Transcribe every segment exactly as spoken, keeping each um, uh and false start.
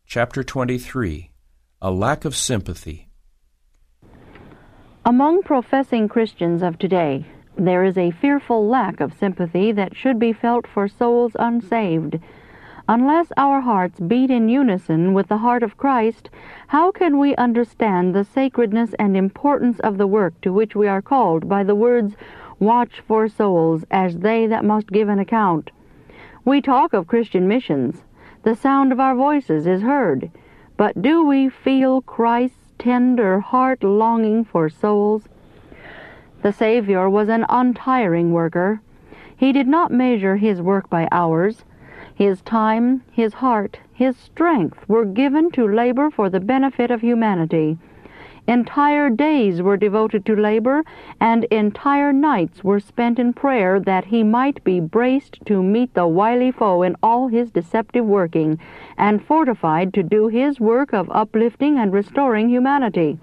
Chapter twenty-three. A Lack of Sympathy. Among professing Christians of today, there is a fearful lack of sympathy that should be felt for souls unsaved. Unless our hearts beat in unison with the heart of Christ, how can we understand the sacredness and importance of the work to which we are called by the words, "Watch for souls, as they that must give an account"? We talk of Christian missions. The sound of our voices is heard. But do we feel Christ's tender heart longing for souls? The Savior was an untiring worker. He did not measure his work by hours. His time, his heart, his strength were given to labor for the benefit of humanity. Entire days were devoted to labor, and entire nights were spent in prayer that he might be braced to meet the wily foe in all his deceptive working, and fortified to do his work of uplifting and restoring humanity.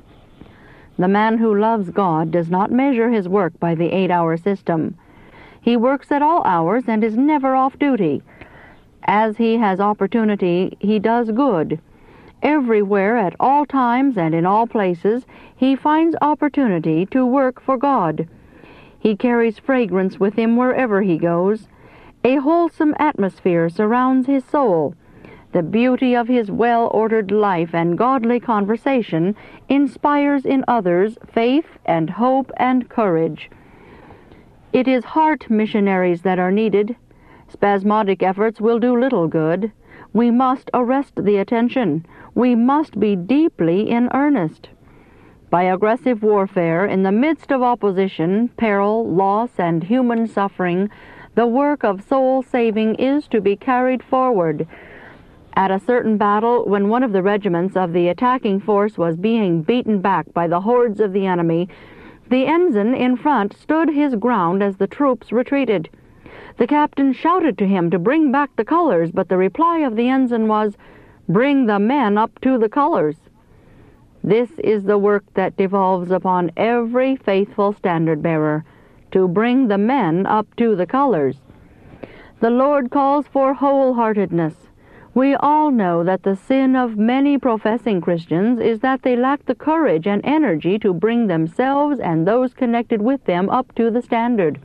The man who loves God does not measure his work by the eight-hour system. He works at all hours and is never off duty. As he has opportunity, he does good. Everywhere, at all times and in all places, he finds opportunity to work for God. He carries fragrance with him wherever he goes. A wholesome atmosphere surrounds his soul. The beauty of his well-ordered life and godly conversation inspires in others faith and hope and courage. It is heart missionaries that are needed. Spasmodic efforts will do little good. We must arrest the attention. We must be deeply in earnest. By aggressive warfare, in the midst of opposition, peril, loss, and human suffering, the work of soul-saving is to be carried forward. At a certain battle, when one of the regiments of the attacking force was being beaten back by the hordes of the enemy, the ensign in front stood his ground as the troops retreated. The captain shouted to him to bring back the colors, but the reply of the ensign was, "Bring the men up to the colors." This is the work that devolves upon every faithful standard-bearer, to bring the men up to the colors. The Lord calls for wholeheartedness. We all know that the sin of many professing Christians is that they lack the courage and energy to bring themselves and those connected with them up to the standard.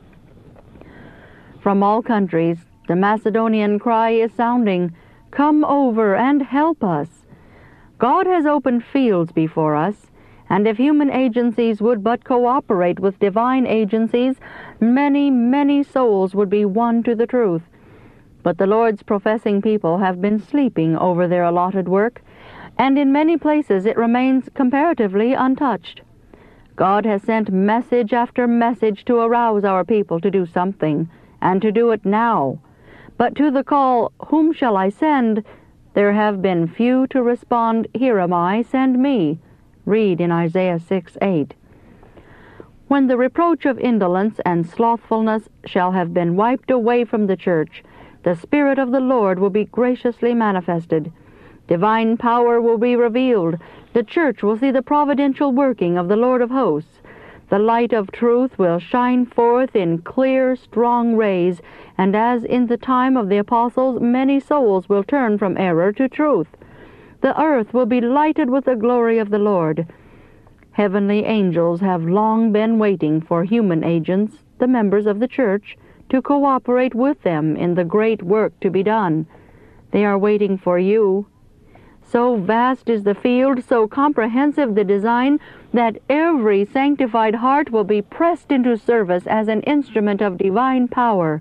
From all countries, the Macedonian cry is sounding, "Come over and help us." God has opened fields before us, and if human agencies would but cooperate with divine agencies, many, many souls would be won to the truth. But the Lord's professing people have been sleeping over their allotted work, and in many places it remains comparatively untouched. God has sent message after message to arouse our people to do something, and to do it now. But to the call, "Whom shall I send?" there have been few to respond, "Here am I, send me." Read in Isaiah six eight. When the reproach of indolence and slothfulness shall have been wiped away from the church, the Spirit of the Lord will be graciously manifested. Divine power will be revealed. The church will see the providential working of the Lord of hosts. The light of truth will shine forth in clear, strong rays, and as in the time of the apostles, many souls will turn from error to truth. The earth will be lighted with the glory of the Lord. Heavenly angels have long been waiting for human agents, the members of the church, to cooperate with them in the great work to be done. They are waiting for you. So vast is the field, so comprehensive the design, that every sanctified heart will be pressed into service as an instrument of divine power.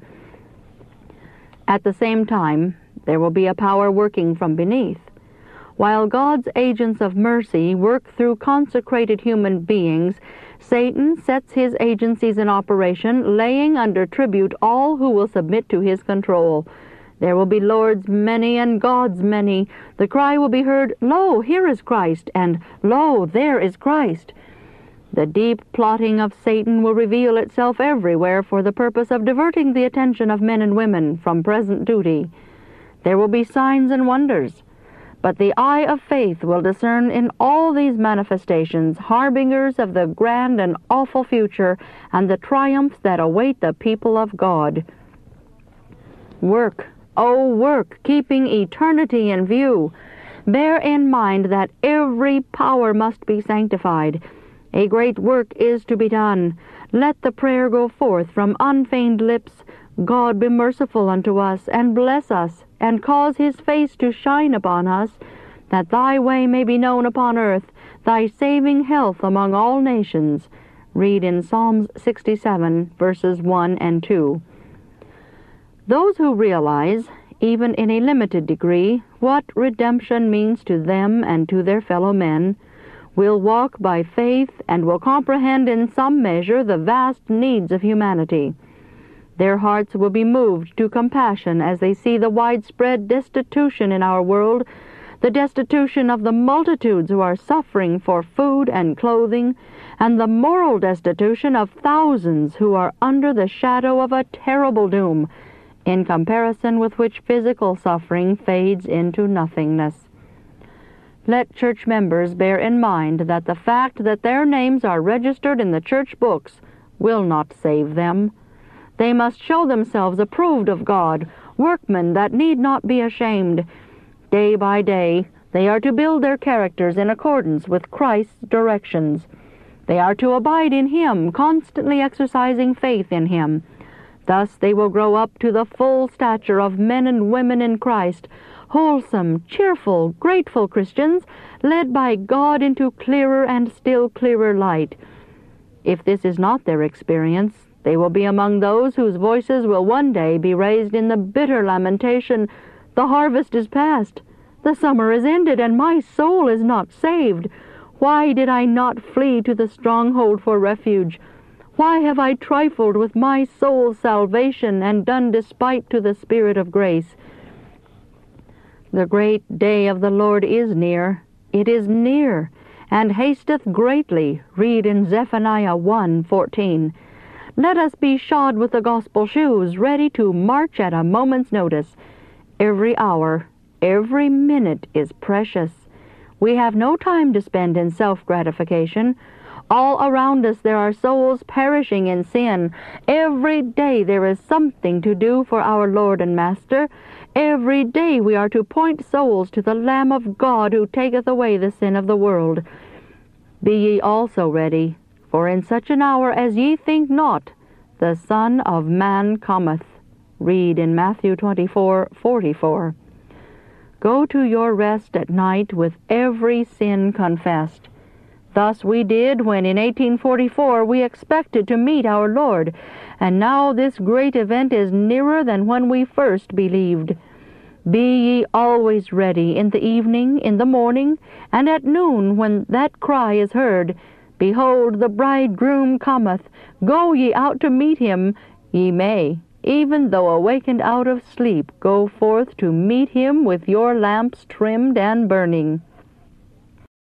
At the same time, there will be a power working from beneath. While God's agents of mercy work through consecrated human beings, Satan sets his agencies in operation, laying under tribute all who will submit to his control. There will be lords many and gods many. The cry will be heard, "Lo, here is Christ," and "Lo, there is Christ." The deep plotting of Satan will reveal itself everywhere for the purpose of diverting the attention of men and women from present duty. There will be signs and wonders. But the eye of faith will discern in all these manifestations harbingers of the grand and awful future and the triumphs that await the people of God. Work, oh work, keeping eternity in view. Bear in mind that every power must be sanctified. A great work is to be done. Let the prayer go forth from unfeigned lips, God be merciful unto us, and bless us, and cause his face to shine upon us, that thy way may be known upon earth, thy saving health among all nations. Read in Psalms sixty-seven, verses one and two. Those who realize, even in a limited degree, what redemption means to them and to their fellow men, will walk by faith and will comprehend in some measure the vast needs of humanity. Their hearts will be moved to compassion as they see the widespread destitution in our world, the destitution of the multitudes who are suffering for food and clothing, and the moral destitution of thousands who are under the shadow of a terrible doom, in comparison with which physical suffering fades into nothingness. Let church members bear in mind that the fact that their names are registered in the church books will not save them. They must show themselves approved of God, workmen that need not be ashamed. Day by day, they are to build their characters in accordance with Christ's directions. They are to abide in him, constantly exercising faith in him. Thus they will grow up to the full stature of men and women in Christ, wholesome, cheerful, grateful Christians, led by God into clearer and still clearer light. If this is not their experience, they will be among those whose voices will one day be raised in the bitter lamentation, "The harvest is past, the summer is ended, and my soul is not saved. Why did I not flee to the stronghold for refuge? Why have I trifled with my soul's salvation and done despite to the Spirit of grace?" The great day of the Lord is near. It is near, and hasteth greatly. Read in Zephaniah one fourteen. Let us be shod with the gospel shoes, ready to march at a moment's notice. Every hour, every minute is precious. We have no time to spend in self-gratification. All around us there are souls perishing in sin. Every day there is something to do for our Lord and Master. Every day we are to point souls to the Lamb of God who taketh away the sin of the world. Be ye also ready, for in such an hour as ye think not, the Son of Man cometh. Read in Matthew twenty-four forty-four. Go to your rest at night with every sin confessed. Thus we did when in eighteen forty-four we expected to meet our Lord, and now this great event is nearer than when we first believed. Be ye always ready in the evening, in the morning, and at noon when that cry is heard, "Behold, the bridegroom cometh, go ye out to meet him." Ye may, even though awakened out of sleep, go forth to meet him with your lamps trimmed and burning.